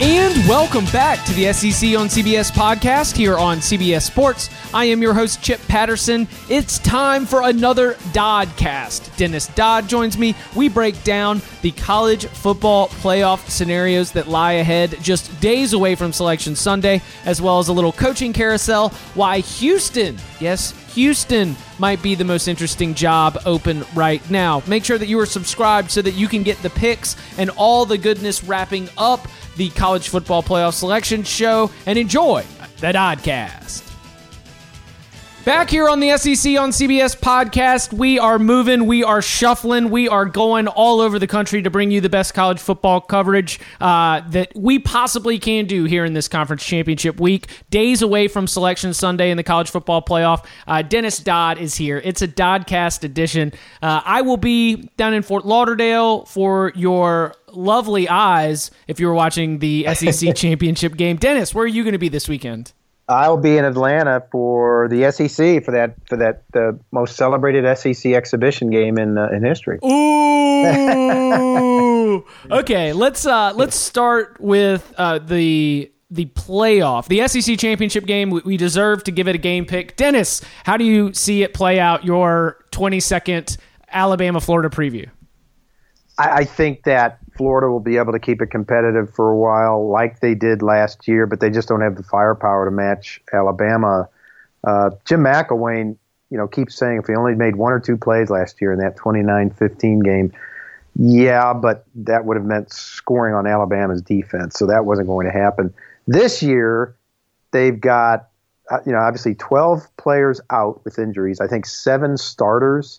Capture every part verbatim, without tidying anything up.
And welcome back to the S E C on C B S podcast here on C B S Sports. I am your host, Chip Patterson. It's time for another Doddcast. Dennis Dodd joins me. We break down the college football playoff scenarios that lie ahead just days away from Selection Sunday, as well as a little coaching carousel. Why Houston, yes, Houston might be the most interesting job open right now. Make sure that you are subscribed so that you can get the picks and all the goodness wrapping up the college football playoff selection show, and enjoy the Doddcast. Back here on the S E C on C B S podcast, we are moving, we are shuffling, we are going all over the country to bring you the best college football coverage uh, that we possibly can do here in this conference championship week. Days away from Selection Sunday in the college football playoff. Uh, Dennis Dodd is here. It's a Doddcast edition. Uh, I will be down in Fort Lauderdale for your lovely eyes if you were watching the S E C championship game. Dennis, where are you going to be this weekend? I'll be in Atlanta for the S E C for that for that the most celebrated S E C exhibition game in uh, in history. Ooh. Okay, let's uh, let's start with uh, the the playoff, the S E C championship game. We, we deserve to give it a game pick. Dennis, how do you see it play out? Your twenty second Alabama Florida preview. I, I think that Florida will be able to keep it competitive for a while, like they did last year, but they just don't have the firepower to match Alabama. Uh, Jim McElwain, you know, keeps saying if he only made one or two plays last year in that twenty-nine fifteen game, yeah, but that would have meant scoring on Alabama's defense, so that wasn't going to happen. This year, they've got, uh, you know, obviously twelve players out with injuries. I think seven starters.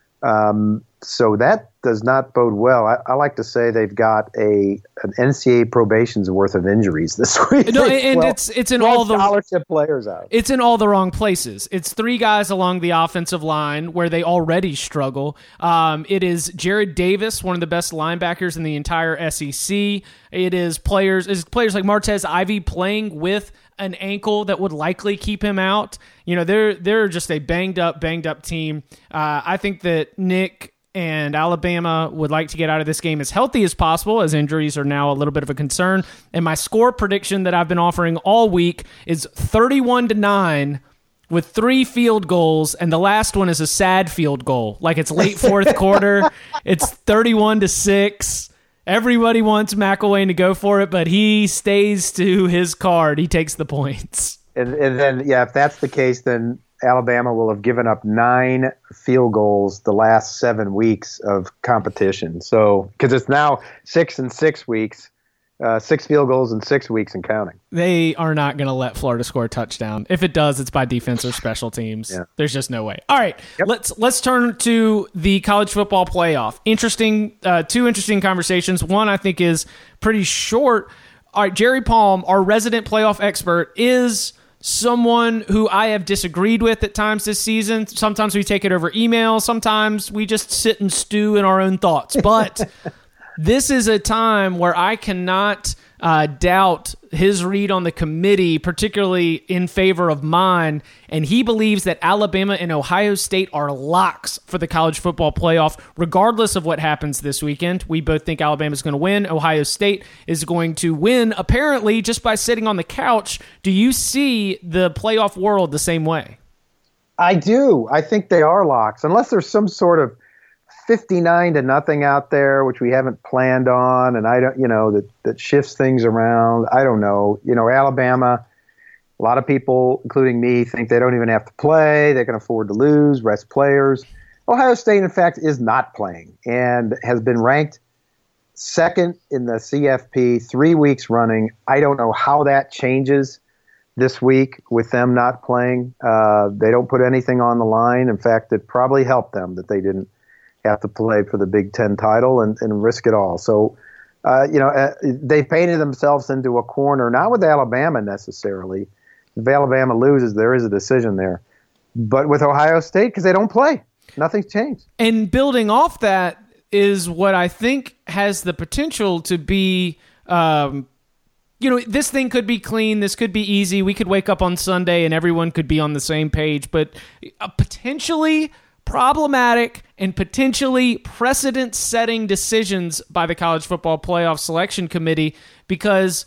Um, so that does not bode well. I, I like to say they've got a an N C double A probation's worth of injuries this week. No, and twelve, it's it's in all the scholarship players out. It's in all the wrong places. It's three guys along the offensive line where they already struggle. Um, it is Jared Davis, one of the best linebackers in the entire S E C. It is players is players like Martez Ivey playing with an ankle that would likely keep him out. You know, they're they're just a banged up, banged up team. Uh, I think that Nick and Alabama would like to get out of this game as healthy as possible, as injuries are now a little bit of a concern. And my score prediction that I've been offering all week is thirty-one to nine with three field goals, and the last one is a sad field goal. Like it's late fourth quarter. It's thirty-one to six. Everybody wants McElwain to go for it, but he stays to his card. He takes the points. And, and then, yeah, if that's the case, then Alabama will have given up nine field goals the last seven weeks of competition. So, because it's now six and six weeks, uh, six field goals in six weeks and counting. They are not going to let Florida score a touchdown. If it does, it's by defense or special teams. Yeah. There's just no way. All right, yep. let's let's turn to the college football playoff. Interesting, uh, two interesting conversations. One I think is pretty short. All right, Jerry Palm, our resident playoff expert, is someone who I have disagreed with at times this season. Sometimes we take it over email. Sometimes we just sit and stew in our own thoughts. But this is a time where I cannot uh, doubt his read on the committee, particularly in favor of mine. And he believes that Alabama and Ohio State are locks for the college football playoff, regardless of what happens this weekend. We both think Alabama's going to win. Ohio State is going to win, apparently, just by sitting on the couch. Do you see the playoff world the same way? I do. I think they are locks, unless there's some sort of fifty-nine to nothing out there, which we haven't planned on, and I don't, you know, that, that shifts things around. I don't know. You know, Alabama, a lot of people, including me, think they don't even have to play. They can afford to lose, rest players. Ohio State, in fact, is not playing and has been ranked second in the C F P three weeks running. I don't know how that changes this week with them not playing. Uh, they don't put anything on the line. In fact, it probably helped them that they didn't have to play for the Big Ten title and, and risk it all. So, uh, you know, uh, they've painted themselves into a corner, not with Alabama necessarily. If Alabama loses, there is a decision there. But with Ohio State, because they don't play. Nothing's changed. And building off that is what I think has the potential to be, um, you know, this thing could be clean. This could be easy. We could wake up on Sunday and everyone could be on the same page. But uh, potentially problematic and potentially precedent-setting decisions by the College Football Playoff Selection Committee, because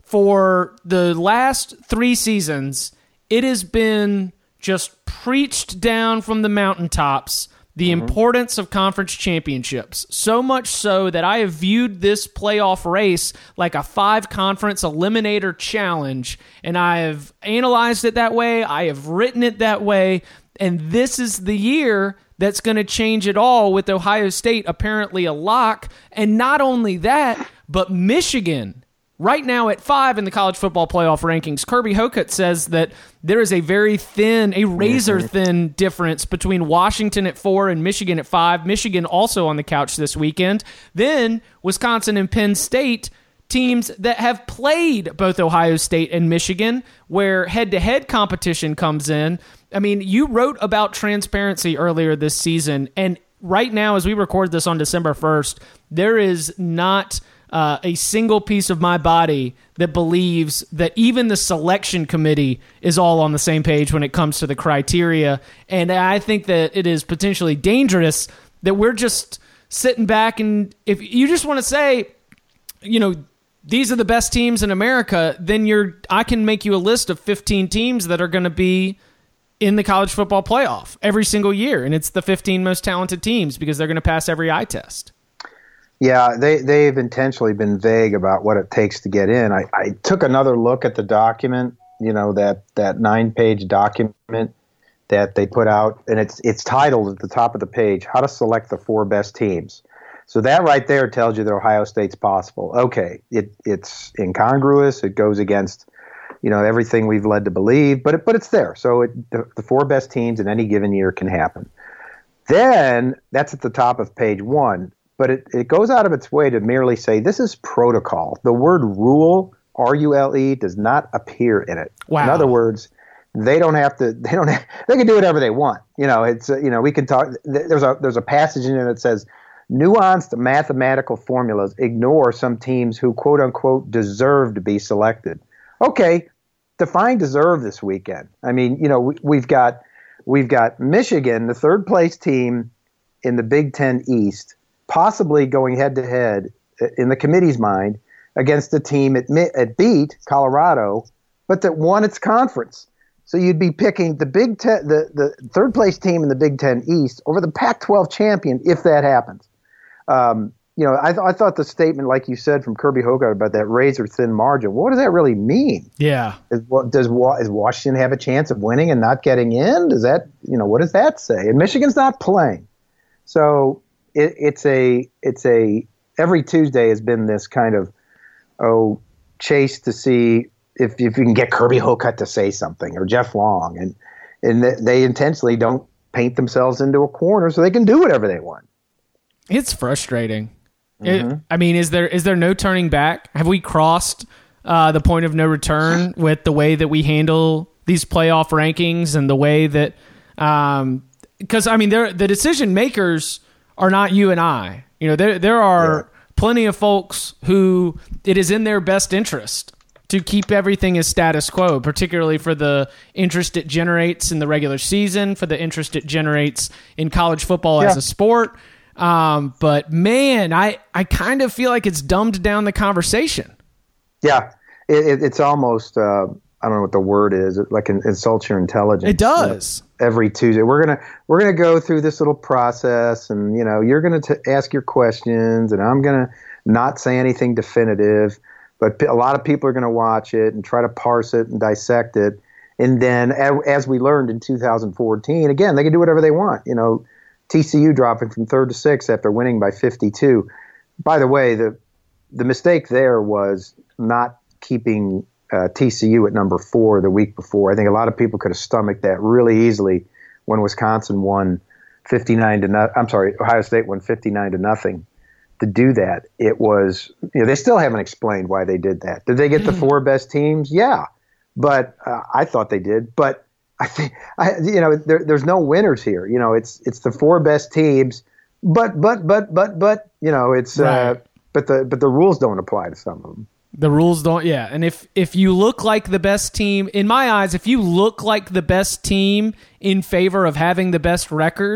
for the last three seasons, it has been just preached down from the mountaintops the mm-hmm. importance of conference championships, so much so that I have viewed this playoff race like a five-conference eliminator challenge, and I have analyzed it that way, I have written it that way, and this is the year that's going to change it all with Ohio State apparently a lock, and not only that, but Michigan right now at five in the college football playoff rankings. Kirby Hocutt says that there is a very thin, a razor-thin difference between Washington at four and Michigan at five. Michigan also on the couch this weekend. Then Wisconsin and Penn State, teams that have played both Ohio State and Michigan, where head-to-head competition comes in. I mean, you wrote about transparency earlier this season, and right now as we record this on December first, there is not Uh, a single piece of my body that believes that even the selection committee is all on the same page when it comes to the criteria. And I think that it is potentially dangerous that we're just sitting back, and if you just want to say, you know, these are the best teams in America, then you're I can make you a list of fifteen teams that are going to be in the college football playoff every single year, and it's the fifteen most talented teams because they're going to pass every eye test. Yeah, they, they've intentionally been vague about what it takes to get in. I, I took another look at the document, you know, that, that nine-page document that they put out, and it's it's titled at the top of the page, How to Select the Four Best Teams. So that right there tells you that Ohio State's possible. Okay, it it's incongruous. It goes against, you know, everything we've led to believe, but it, but it's there. So it, the, the four best teams in any given year can happen. Then that's at the top of page one. But it, it goes out of its way to merely say this is protocol. The word rule, R U L E, does not appear in it. Wow. In other words, they don't have to. They don't. Have, they can do whatever they want. You know, it's uh, you know we can talk. There's a there's a passage in there that says nuanced mathematical formulas ignore some teams who quote unquote deserve to be selected. Okay, define deserve this weekend. I mean, you know, we, we've got we've got Michigan, the third place team in the Big Ten East, possibly going head-to-head in the committee's mind against a team that it beat Colorado, but that won its conference. So you'd be picking the Big Ten, the, the third-place team in the Big Ten East over the Pac twelve champion if that happens. Um, you know, I, th- I thought the statement, like you said, from Kirby Hocutt about that razor-thin margin, what does that really mean? Yeah. Is, what, does, does Washington have a chance of winning and not getting in? Does that, you know, what does that say? And Michigan's not playing. So It, it's a, it's a, every Tuesday has been this kind of, oh, chase to see if, if you can get Kirby Hocutt to say something or Jeff Long. And, and they intentionally don't paint themselves into a corner so they can do whatever they want. It's frustrating. Mm-hmm. It, I mean, is there, is there no turning back? Have we crossed uh, the point of no return with the way that we handle these playoff rankings and the way that, um, because I mean, they're, the decision makers are not you and I. You know, there there are yeah. plenty of folks who it is in their best interest to keep everything as status quo, particularly for the interest it generates in the regular season, for the interest it generates in college football yeah. as a sport. Um, but man, I, I kind of feel like it's dumbed down the conversation. Yeah, it, it, it's almost, uh, I don't know what the word is, it, like it insults your intelligence. It does. Every Tuesday, we're gonna we're gonna go through this little process, and you know, you're gonna t- ask your questions, and I'm gonna not say anything definitive, but a lot of people are gonna watch it and try to parse it and dissect it, and then as we learned in two thousand fourteen, again, they can do whatever they want. You know, T C U dropping from third to sixth after winning by fifty-two. By the way, the the mistake there was not keeping Uh, T C U at number four the week before. I think a lot of people could have stomached that really easily when Wisconsin won fifty-nine to nothing. I'm sorry, Ohio State won fifty-nine to nothing. To do that, it was, you know, they still haven't explained why they did that. Did they get the four best teams? Yeah, but uh, I thought they did. But I think, I, you know, there, there's no winners here. You know, it's it's the four best teams. But but but but but you know, it's right. uh, but the but the rules don't apply to some of them. The rules don't, yeah. And if, if you look like the best team, in my eyes, if you look like the best team in favor of having the best record,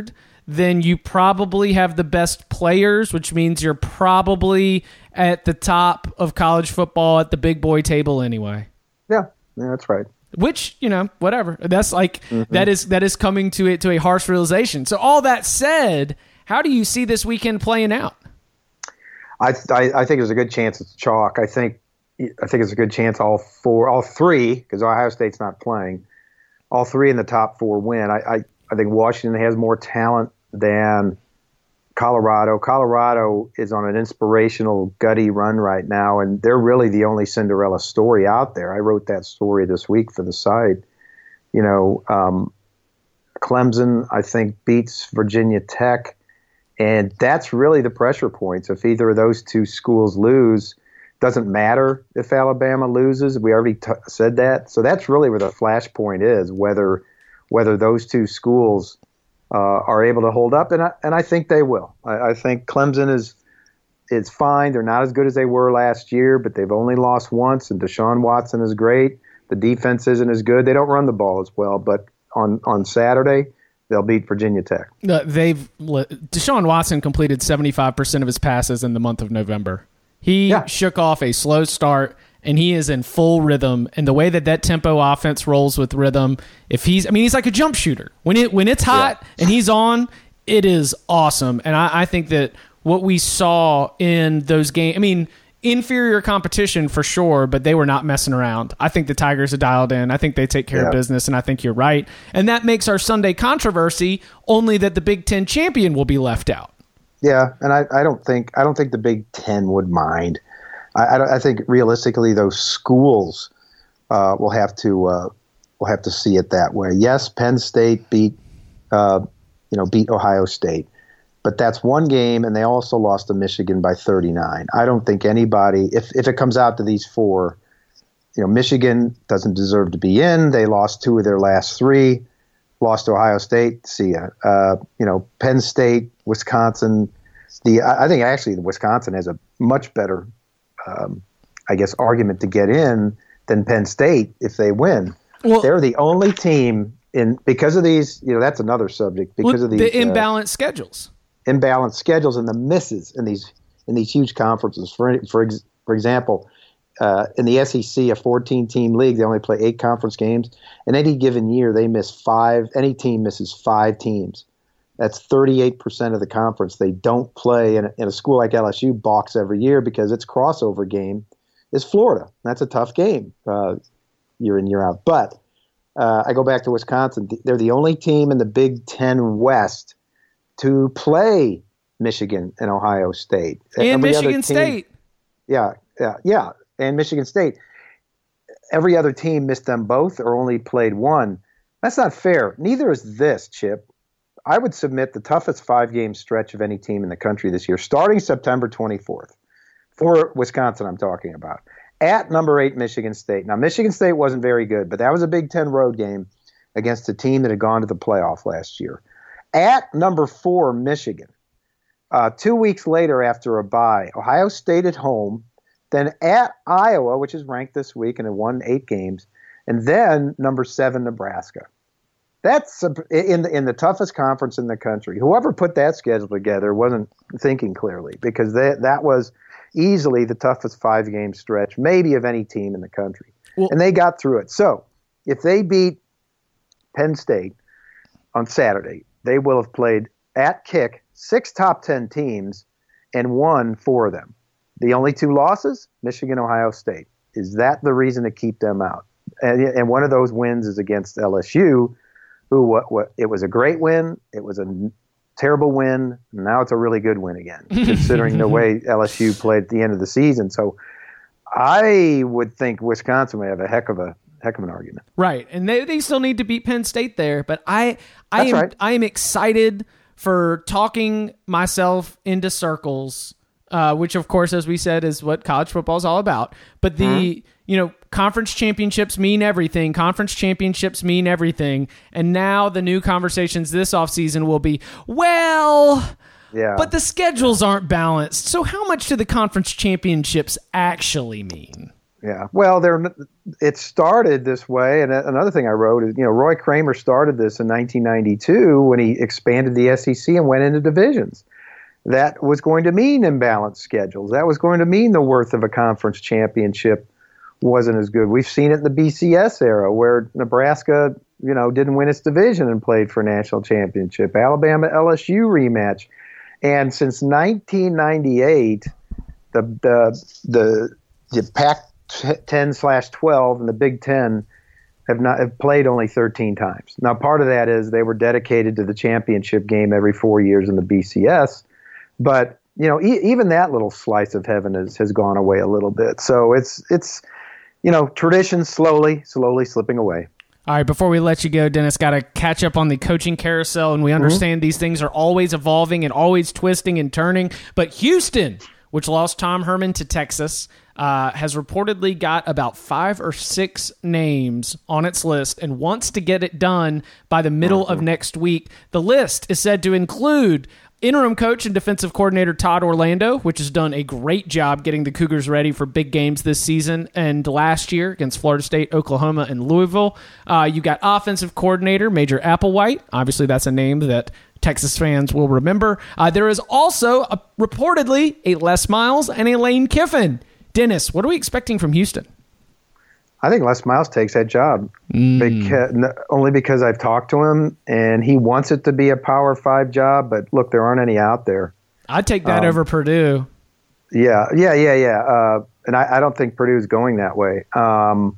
then you probably have the best players, which means you're probably at the top of college football at the big boy table anyway. Yeah, yeah, that's right. Which, you know, whatever. That's like mm-hmm. that is that is coming to it to a harsh realization. So all that said, how do you see this weekend playing out? I I, I think there's a good chance it's chalk. I think I think it's a good chance all four, all three, because Ohio State's not playing, all three in the top four win. I, I I think Washington has more talent than Colorado. Colorado is on an inspirational, gutty run right now, and they're really the only Cinderella story out there. I wrote that story this week for the site. You know, um, Clemson, I think, beats Virginia Tech, and that's really the pressure points. If either of those two schools lose, doesn't matter if Alabama loses. We already t- said that. So that's really where the flashpoint is, whether whether those two schools Uh, are able to hold up, and I, and I think they will. I, I think Clemson is is fine. They're not as good as they were last year, but they've only lost once, and Deshaun Watson is great. The defense isn't as good. They don't run the ball as well, but on, on Saturday, they'll beat Virginia Tech. Uh, they've Deshaun Watson completed seventy-five percent of his passes in the month of November. He yeah. shook off a slow start, and he is in full rhythm. And the way that that tempo offense rolls with rhythm, if he's, I mean, he's like a jump shooter. When it when it's hot yeah. and he's on, it is awesome. And I, I think that what we saw in those games, I mean, inferior competition for sure, but they were not messing around. I think the Tigers are dialed in. I think they take care yeah. of business, and I think you're right. And that makes our Sunday controversy only that the Big Ten champion will be left out. Yeah, and I, I don't think I don't think the Big Ten would mind. I, I, I think realistically, those schools uh, will have to uh, will have to see it that way. Yes, Penn State beat uh, you know beat Ohio State, but that's one game, and they also lost to Michigan by thirty-nine. I don't think anybody, if if it comes out to these four, you know, Michigan doesn't deserve to be in. They lost two of their last three. Lost to Ohio State. See ya. Uh, you know, Penn State, Wisconsin. The I think actually Wisconsin has a much better, um, I guess, argument to get in than Penn State if they win. Well, they're the only team in because of these. You know, that's another subject because well, of these the imbalanced uh, schedules, imbalanced schedules, and the misses in these in these huge conferences. For for ex, for example. Uh, in the S E C, a fourteen-team league, they only play eight conference games. In any given year, they miss five. Any team misses five teams. That's thirty-eight percent of the conference. They don't play in a, in a school like L S U balks every year because its crossover game is Florida. That's a tough game uh, year in, year out. But uh, I go back to Wisconsin. They're the only team in the Big Ten West to play Michigan and Ohio State. And Every Michigan team, State. Yeah, yeah, yeah. And Michigan State, every other team missed them both or only played one. That's not fair. Neither is this, Chip. I would submit the toughest five-game stretch of any team in the country this year, starting September twenty-fourth. For Wisconsin, I'm talking about. At number eight, Michigan State. Now, Michigan State wasn't very good, but that was a Big Ten road game against a team that had gone to the playoff last year. At number four, Michigan. Uh, two weeks later after a bye, Ohio State at home. Then at Iowa, which is ranked this week and have won eight games, and then number seven, Nebraska. That's a, in the in the toughest conference in the country. Whoever put that schedule together wasn't thinking clearly because that that was easily the toughest five-game stretch, maybe of any team in the country, well, and they got through it. So if they beat Penn State on Saturday, they will have played at kick six top ten teams and won four of them. The only two losses, Michigan, Ohio State. Is that the reason to keep them out? And, and one of those wins is against L S U, who what, what it was a great win. It was a n- terrible win. Now it's a really good win again, considering the way L S U played at the end of the season. So I would think Wisconsin may have a heck of a heck of an argument. Right, and they they still need to beat Penn State there. But I I That's am right. I am excited for talking myself into circles. Uh, which, of course, as we said, is what college football is all about. But the, mm-hmm. you know, conference championships mean everything. Conference championships mean everything. And now the new conversations this offseason will be, well, yeah. but the schedules aren't balanced. So how much do the conference championships actually mean? Yeah. Well, there. It started this way, and another thing I wrote is, you know, Roy Kramer started this in nineteen ninety-two when he expanded the S E C and went into divisions. That was going to mean imbalanced schedules. That was going to mean the worth of a conference championship wasn't as good. We've seen it in the B C S era where Nebraska, you know, didn't win its division and played for a national championship. Alabama L S U rematch, and since nineteen ninety-eight, the the the, the Pac ten slash twelve and the Big Ten have not have played only thirteen times. Now, part of that is they were dedicated to the championship game every four years in the B C S, but you know, e- even that little slice of heaven has has gone away a little bit. So it's it's you know, tradition slowly slowly slipping away. All right, before we let you go, Dennis, got to catch up on the coaching carousel, and we understand mm-hmm. these things are always evolving and always twisting and turning. But Houston, which lost Tom Herman to Texas, uh, has reportedly got about five or six names on its list and wants to get it done by the middle mm-hmm. of next week. The list is said to include interim coach and defensive coordinator Todd Orlando, which has done a great job getting the Cougars ready for big games this season and last year against Florida State, Oklahoma, and Louisville. Uh, you got offensive coordinator Major Applewhite. Obviously, that's a name that Texas fans will remember. Uh, there is also a, reportedly a Les Miles and a Lane Kiffin. Dennis, what are we expecting from Houston? I think Les Miles takes that job mm. because, only because I've talked to him and he wants it to be a Power Five job. But look, there aren't any out there. I'd take that um, over Purdue. Yeah, yeah, yeah, yeah. Uh, and I, I don't think Purdue's going that way. Um,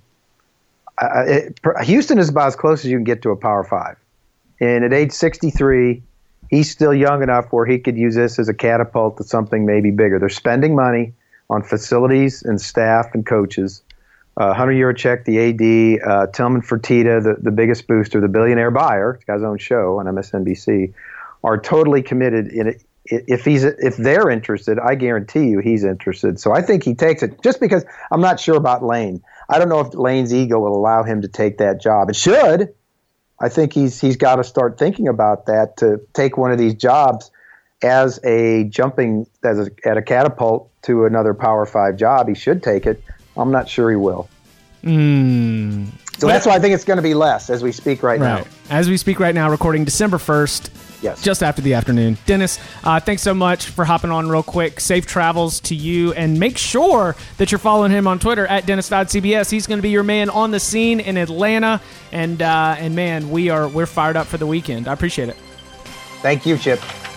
I, it, Houston is about as close as you can get to a Power Five. And at age sixty-three, he's still young enough where he could use this as a catapult to something maybe bigger. They're spending money on facilities and staff and coaches. Uh, Hunter Yurachek, the A D, uh, Tillman Fertitta, the, the biggest booster, the billionaire buyer, he's got his own show on M S N B C, are totally committed in it. If he's if they're interested, I guarantee you he's interested. So I think he takes it just because I'm not sure about Lane. I don't know if Lane's ego will allow him to take that job. It should. I think he's he's got to start thinking about that to take one of these jobs as a jumping as a, at a catapult to another Power Five job. He should take it. I'm not sure he will. Mm. So that's why I think it's going to be less as we speak right, right. now. As we speak right now, recording December first. Yes. Just after the afternoon. Dennis, uh, thanks so much for hopping on real quick. Safe travels to you, and make sure that you're following him on Twitter at Dennis Dodd C B S. He's going to be your man on the scene in Atlanta, and uh, and man, we are we're fired up for the weekend. I appreciate it. Thank you, Chip.